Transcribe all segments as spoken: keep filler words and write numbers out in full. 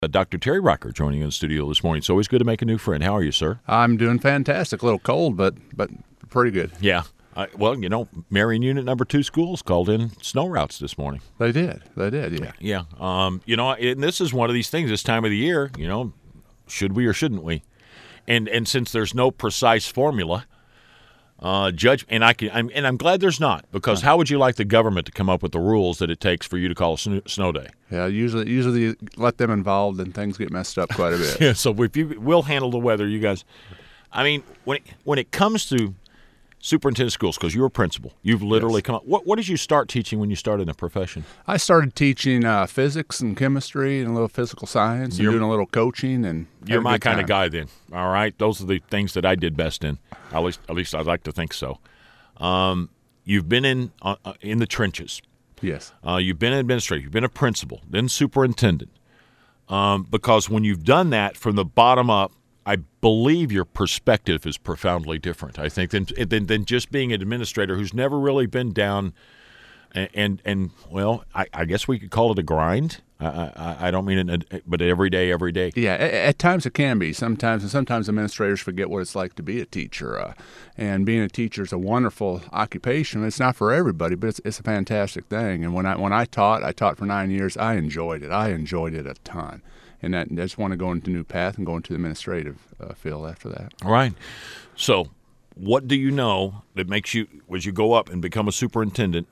Uh, Doctor Terry Rocker joining in the studio this morning. It's always good to make a new friend. How are you, sir? I'm doing fantastic. A little cold, but but pretty good. Yeah. Uh, well, you know, Marion Unit Number Two schools called in snow routes this morning. They did. They did. Yeah. Yeah. Um, you know, and this is one of these things. This time of the year, you know, should we or shouldn't we? And and since there's no precise formula, uh, judge and I can I'm, and I'm glad there's not, because how would you like the government to come up with the rules that it takes for you to call a snow, snow day? Yeah. Usually, usually you let them involved, and things get messed up quite a bit. Yeah. So if you we'll handle the weather, you guys. I mean, when it, when it comes to superintendent schools, because you're a principal, you've literally Yes. come up. What what did you start teaching when you started in the profession? I started teaching uh, physics and chemistry and a little physical science, and You're- doing a little coaching. And You're had a my good kind of time. guy, then. All right, those are the things that I did best in. At least, at least I'd like to think so. Um, you've been in uh, uh, in the trenches. Yes. Uh, you've been an administrator. You've been a principal, then superintendent. Um, because when you've done that from the bottom up, I believe your perspective is profoundly different, I think, than than, than just being an administrator who's never really been down. And and, and well, I, I guess we could call it a grind. I I, I don't mean it, but every day, every day. Yeah, at, at times it can be. Sometimes, and sometimes administrators forget what it's like to be a teacher. Uh, and being a teacher is a wonderful occupation. It's not for everybody, but it's, it's a fantastic thing. And when I when I taught, I taught for nine years. I enjoyed it. I enjoyed it a ton. And that, I just want to go into a new path and go into the administrative uh, field after that. All right. So, what do you know that makes you, as you go up and become a superintendent,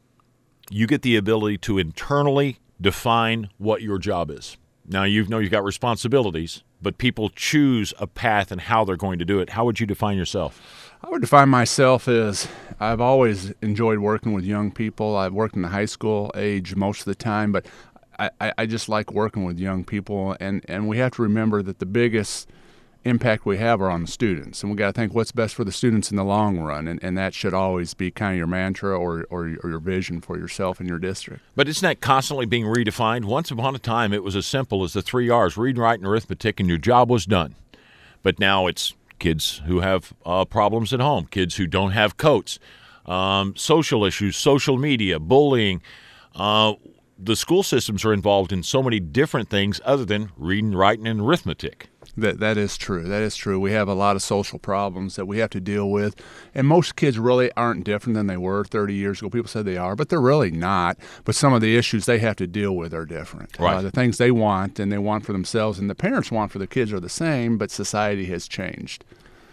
you get the ability to internally define what your job is? Now, you know you've got responsibilities, but people choose a path and how they're going to do it. How would you define yourself? I would define myself as I've always enjoyed working with young people. I've worked in the high school age most of the time, but I, I just like working with young people, and, and we have to remember that the biggest impact we have are on the students, and we got to think what's best for the students in the long run, and, and that should always be kind of your mantra or, or, or your vision for yourself and your district. But isn't that constantly being redefined? Once upon a time, it was as simple as the three R's, read, write, and arithmetic, and your job was done. But now it's kids who have uh, problems at home, kids who don't have coats, um, social issues, social media, bullying. Uh, the school systems are involved in so many different things other than reading, writing, and arithmetic. That that is true. That is true. We have a lot of social problems that we have to deal with, and most kids really aren't different than they were thirty years ago. People said they are, but they're really not. But some of the issues they have to deal with are different. Right. Uh, the things they want and they want for themselves and the parents want for the kids are the same, but society has changed.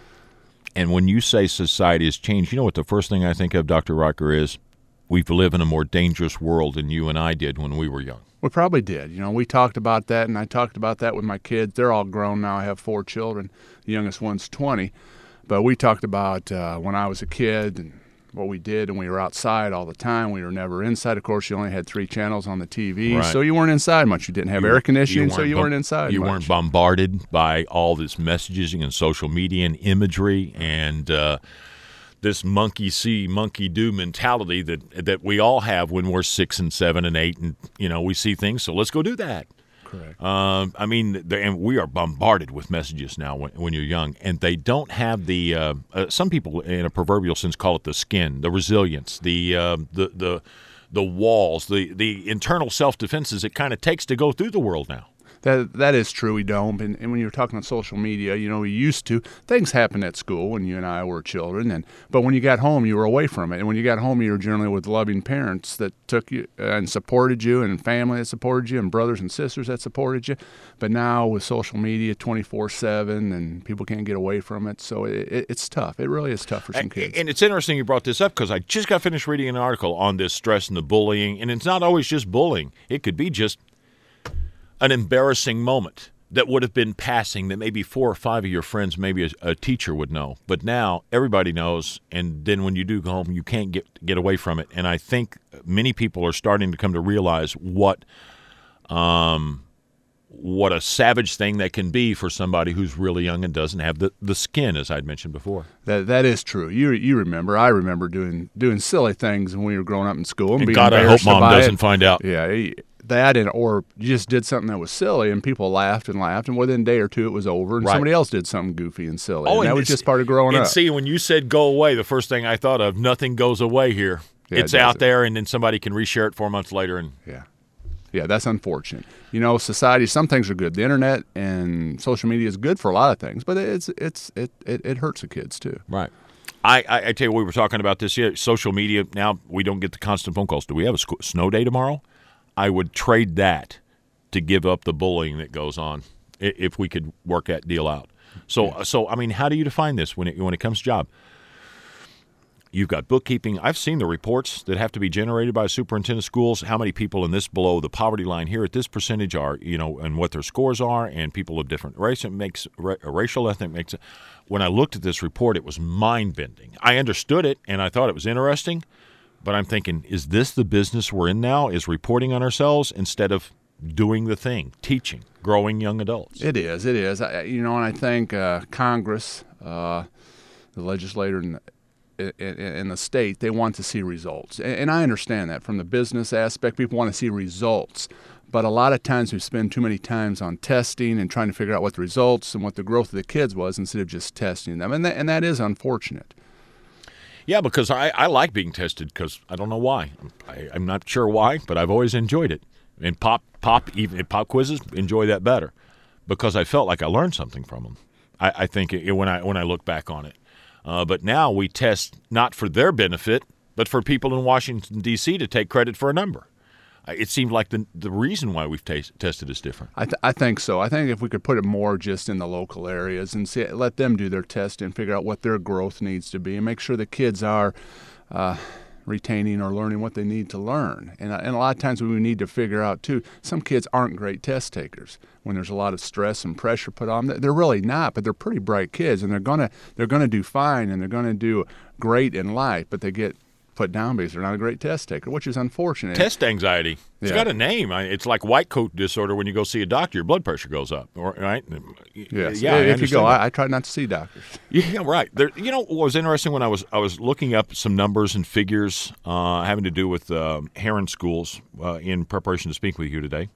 And when you say society has changed, you know what the first thing I think of, Doctor Rocker, is we live in a more dangerous world than you and I did when we were young. We probably did. You know, we talked about that, and I talked about that with my kids. They're all grown now. I have four children. The youngest one's twenty. But we talked about uh, when I was a kid and what we did, and we were outside all the time. We were never inside. Of course, you only had three channels on the T V, Right. so you weren't inside much. You didn't have You- air conditioning, you so you bom- weren't inside You much. weren't bombarded by all this messaging and social media and imagery and uh, this monkey see, monkey do mentality that that we all have when we're six and seven and eight, and you know we see things. So let's go do that. Correct. Um, I mean, the, and we are bombarded with messages now when, when you're young, and they don't have the. Uh, uh, some people, in a proverbial sense, call it the skin, the resilience, the uh, the the the walls, the the internal self defenses it kind of takes to go through the world now. That that is true. We don't. And, and when you're talking on social media, you know, we used to. Things happened at school when you and I were children, and but when you got home, you were away from it. And when you got home, you were generally with loving parents that took you and supported you, and family that supported you, and brothers and sisters that supported you. But now with social media, twenty-four seven, and people can't get away from it, so it, it, it's tough. It really is tough for some And, kids. and it's interesting you brought this up because I just got finished reading an article on this stress and the bullying, and it's not always just bullying. It could be just an embarrassing moment that would have been passing that maybe four or five of your friends, maybe a, a teacher would know. But now everybody knows, and then when you do go home, you can't get get away from it. And I think many people are starting to come to realize what um, what a savage thing that can be for somebody who's really young and doesn't have the, the skin, as I'd mentioned before. That that is true. You you remember? I remember doing doing silly things when we were growing up in school and, And being God, I hope embarrassed Mom by doesn't it. find out. Yeah, that and or you just did something that was silly and people laughed and laughed, and within a day or two it was over, and Right. somebody else did something goofy and silly. Oh, and that and was it's- just part of growing and up. see, when you said go away, the first thing I thought of, nothing goes away here. Yeah, It's it out doesn't. there, and then somebody can reshare it four months later, and yeah. Yeah, that's unfortunate. You know, society, some things are good. The internet and social media is good for a lot of things, but it's it's it it, it hurts the kids too. Right. I, I, I tell you, we were talking about this here. Social media, now we don't get the constant phone calls. Do we have a sc- snow day tomorrow? I would trade that to give up the bullying that goes on if we could work that deal out. So, yeah. so I mean, how do you define this when it, when it comes to job? You've got bookkeeping. I've seen the reports that have to be generated by a superintendent of schools, how many people in this below the poverty line here at this percentage are, you know, and what their scores are, and people of different race. It makes racial, ethnic makes it. When I looked at this report, it was mind-bending. I understood it, and I thought it was interesting, but I'm thinking, is this the business we're in now, is reporting on ourselves instead of doing the thing, teaching, growing young adults? It is. It is. I, you know, and I think uh, Congress, uh, the legislator, and in the state, they want to see results. And I understand that from the business aspect. People want to see results. But a lot of times we spend too many times on testing and trying to figure out what the results and what the growth of the kids was instead of just testing them. And that, and that is unfortunate. Yeah, because I, I like being tested because I don't know why. I, I'm not sure why, but I've always enjoyed it. And pop, pop, even pop quizzes, enjoy that better because I felt like I learned something from them. I, I think it, when I when I look back on it. Uh, but now we test not for their benefit, but for people in Washington, D C to take credit for a number. Uh, it seemed like the the reason why we've t- tested is different. I, th- I think so. I think if we could put it more just in the local areas and see, let them do their test and figure out what their growth needs to be and make sure the kids are uh, retaining or learning what they need to learn. And, and a lot of times we need to figure out, too, some kids aren't great test takers. When there's a lot of stress and pressure put on them, they're really not, but they're pretty bright kids, and they're gonna they're gonna do fine, and they're gonna do great in life. But they get put down because they're not a great test taker, which is unfortunate. Test anxiety. It's yeah. got a name. It's like white coat disorder. When you go see a doctor, your blood pressure goes up. Right? Yes. Yeah. If you go, I, I try not to see doctors. Yeah. Right. There, you know what was interesting when I was I was looking up some numbers and figures uh, having to do with uh, Herron schools uh, in preparation to speak with you today.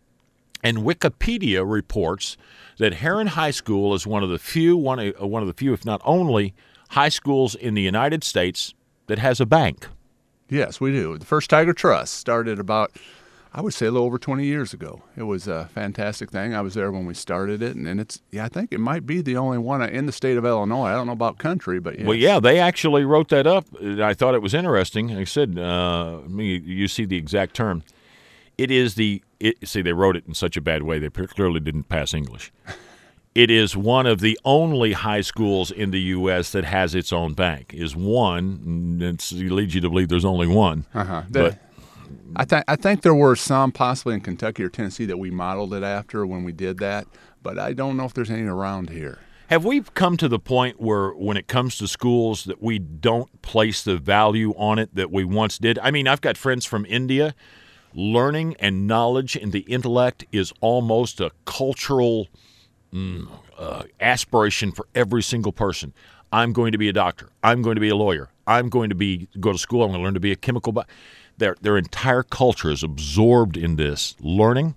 And Wikipedia reports that Herron High School is one of the few, one of, one of the few, if not only, high schools in the United States that has a bank. Yes, we do. The First Tiger Trust started about, I would say, a little over twenty years ago. It was a fantastic thing. I was there when we started it, and, and it's, yeah, I think it might be the only one in the state of Illinois. I don't know about country, but yes. Well, yeah, they actually wrote that up. I thought it was interesting. I said, uh, you see the exact term. It is the, it, see, they wrote it in such a bad way. They clearly didn't pass English. It is one of the only high schools in the U S that has its own bank. Is one. It leads you to believe there's only one. Uh-huh. But I, th- I think there were some possibly in Kentucky or Tennessee that we modeled it after when we did that, but I don't know if there's any around here. Have we come to the point where when it comes to schools that we don't place the value on it that we once did? I mean, I've got friends from India. Learning and knowledge and the intellect is almost a cultural mm, uh, aspiration for every single person. I'm going to be a doctor. I'm going to be a lawyer. I'm going to be go to school. I'm going to learn to be a chemical. Bi- their their entire culture is absorbed in this learning,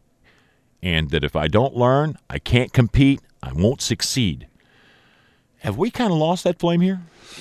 and that if I don't learn, I can't compete. I won't succeed. Have we kind of lost that flame here?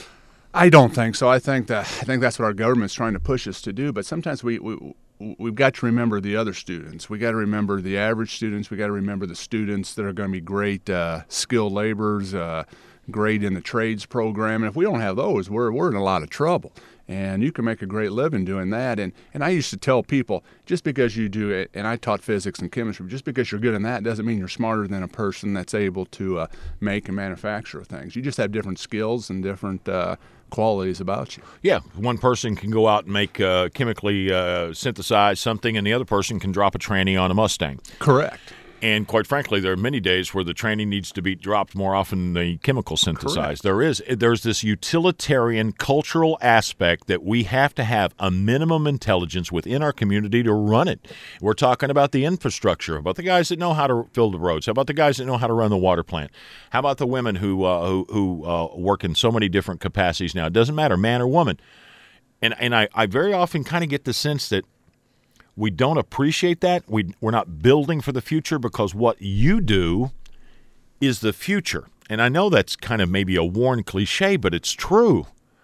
I don't think so. I think that I think that's what our government's trying to push us to do. But sometimes we. we We've got to remember the other students. We got to remember the average students. We got to remember the students that are going to be great uh, skilled laborers, uh, great in the trades program. And if we don't have those, we're we're in a lot of trouble. And you can make a great living doing that. And and I used to tell people, just because you do it, and I taught physics and chemistry, just because you're good in that doesn't mean you're smarter than a person that's able to uh, make and manufacture things. You just have different skills and different uh, qualities about you. Yeah, one person can go out and make uh, chemically uh, synthesize something, and the other person can drop a tranny on a Mustang. Correct. And quite frankly, there are many days where the tranny needs to be dropped more often than the chemical synthesized. There is there's this utilitarian cultural aspect that we have to have a minimum intelligence within our community to run it. We're talking about the infrastructure, about the guys that know how to fill the roads, how about the guys that know how to run the water plant, how about the women who uh, who, who uh, work in so many different capacities now. It doesn't matter, man or woman. And and I, I very often kind of get the sense that we don't appreciate that. We, we're not building for the future because what you do is the future. And I know that's kind of maybe a worn cliche, but it's true.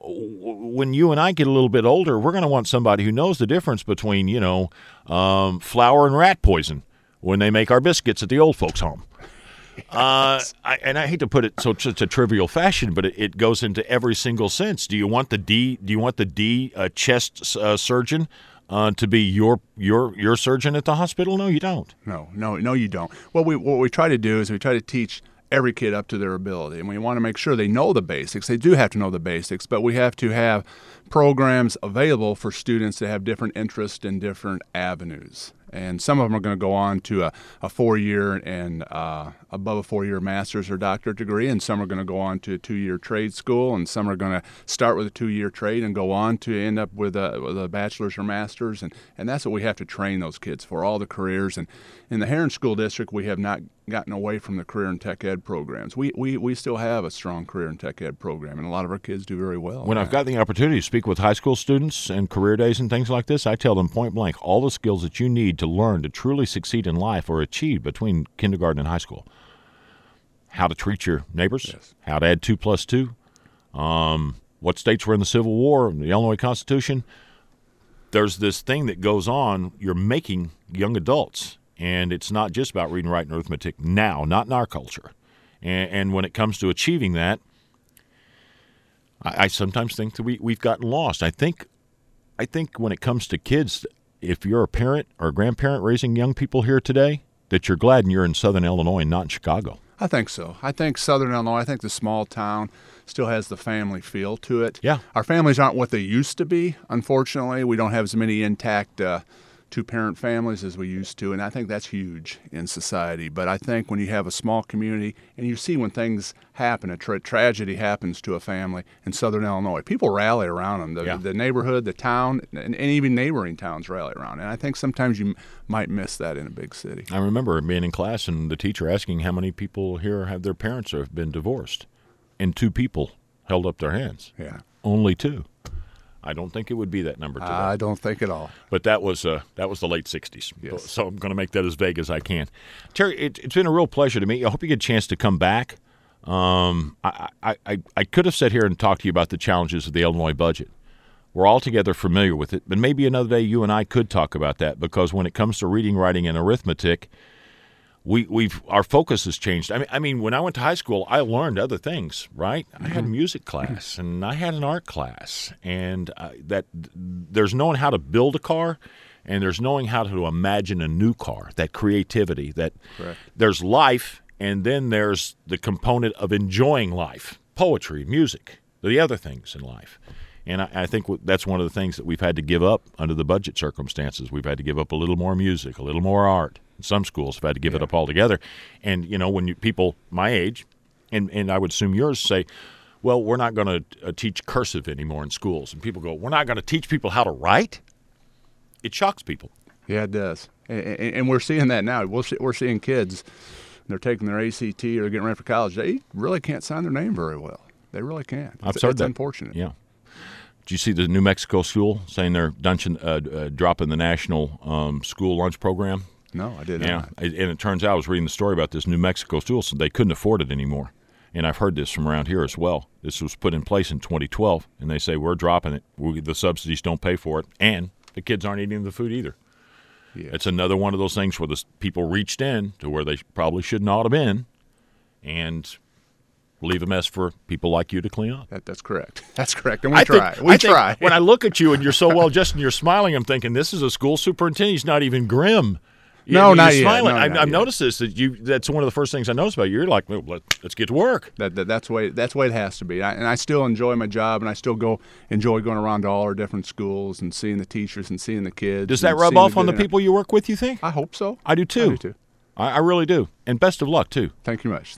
w- when you and I get a little bit older, we're going to want somebody who knows the difference between, you know, um, flour and rat poison when they make our biscuits at the old folks' home. Uh, I, and I hate to put it so such a trivial fashion, but it, it goes into every single sense. Do you want the D? Do you want the D uh, chest uh, surgeon uh, to be your your your surgeon at the hospital? No, you don't. No, no, no, you don't. What we what we try to do is we try to teach every kid up to their ability, and we want to make sure they know the basics. They do have to know the basics, but we have to have programs available for students that have different interests and different avenues. And some of them are going to go on to a, a four-year and uh, above a four-year master's or doctorate degree, and some are going to go on to a two-year trade school, and some are going to start with a two-year trade and go on to end up with a, with a bachelor's or master's. And, and that's what we have to train those kids for, all the careers. And in the Heron School District, we have not gotten away from the career and tech ed programs. We, we, we still have a strong career and tech ed program, and a lot of our kids do very well. When I've got the opportunity to speak with high school students and career days and things like this, I tell them point blank, all the skills that you need to learn to truly succeed in life are achieved between kindergarten and high school. How to treat your neighbors, yes. How to add two plus two, um, what states were in the Civil War, the Illinois Constitution. There's this thing that goes on. You're making young adults. And it's not just about reading, writing, arithmetic now, not in our culture. And, and when it comes to achieving that, I, I sometimes think that we, we've gotten lost. I think, I think when it comes to kids, if you're a parent or a grandparent raising young people here today, that you're glad you're in Southern Illinois and not in Chicago. I think so. I think Southern Illinois, I think the small town still has the family feel to it. Yeah. Our families aren't what they used to be, unfortunately. We don't have as many intact uh, two-parent families as we used to, and I think that's huge in society. But I think when you have a small community and you see when things happen, a tra- tragedy happens to a family in Southern Illinois, people rally around them. The, yeah. the neighborhood, the town, and, and even neighboring towns rally around. And I think sometimes you m- might miss that in a big city. I remember being in class and the teacher asking how many people here have their parents or have been divorced, and two people held up their hands. Yeah. Only two. I don't think it would be that number today. I don't think at all. But that was uh, that was the late sixties. Yes. So I'm going to make that as vague as I can. Terry, it, it's been a real pleasure to meet you. I hope you get a chance to come back. Um, I, I, I, I could have sat here and talked to you about the challenges of the Illinois budget. We're all together familiar with it, but maybe another day you and I could talk about that, because when it comes to reading, writing, and arithmetic, we, we've our focus has changed. I mean, I mean, when I went to high school, I learned other things, right? Mm-hmm. I had a music class, and I had an art class, and uh, that there's knowing how to build a car, and there's knowing how to imagine a new car, that creativity, that Correct. There's life, and then there's the component of enjoying life, poetry, music, the other things in life. And I, I think that's one of the things that we've had to give up under the budget circumstances. We've had to give up a little more music, a little more art. Some schools have had to give yeah. it up altogether. And, you know, when you, people my age, and, and I would assume yours, say, well, we're not going to uh, teach cursive anymore in schools. And people go, we're not going to teach people how to write? It shocks people. Yeah, it does. And, and, and we're seeing that now. We're, we're seeing kids, they're taking their A C T or getting ready for college. They really can't sign their name very well. They really can't. I've it's, heard it's that. unfortunate. Yeah. Did you see the New Mexico school saying they're dunching, uh, uh, dropping the national um, school lunch program? No, I did yeah. not. And it turns out I was reading the story about this New Mexico school, so they couldn't afford it anymore. And I've heard this from around here as well. This was put in place in twenty twelve, and they say we're dropping it. We, the subsidies don't pay for it, and the kids aren't eating the food either. Yeah. It's another one of those things where the people reached in to where they probably should not have been, and leave a mess for people like you to clean up. That, that's correct. That's correct. And we I try. Think, we I try. Think when I look at you and you're so well dressed and you're smiling, I'm thinking this is a school superintendent. He's not even grim. No, you're not smiling. yet. No, I, not I've yet. noticed this. That you. That's one of the first things I noticed about you. You're like, well, let, let's get to work. That, that that's the way that's the way it has to be. I, and I still enjoy my job, and I still go enjoy going around to all our different schools and seeing the teachers and seeing the kids. Does that and rub seeing off the on the good- people you work with? You think? I hope so. I do too. I do too. I, I really do. And best of luck too. Thank you much.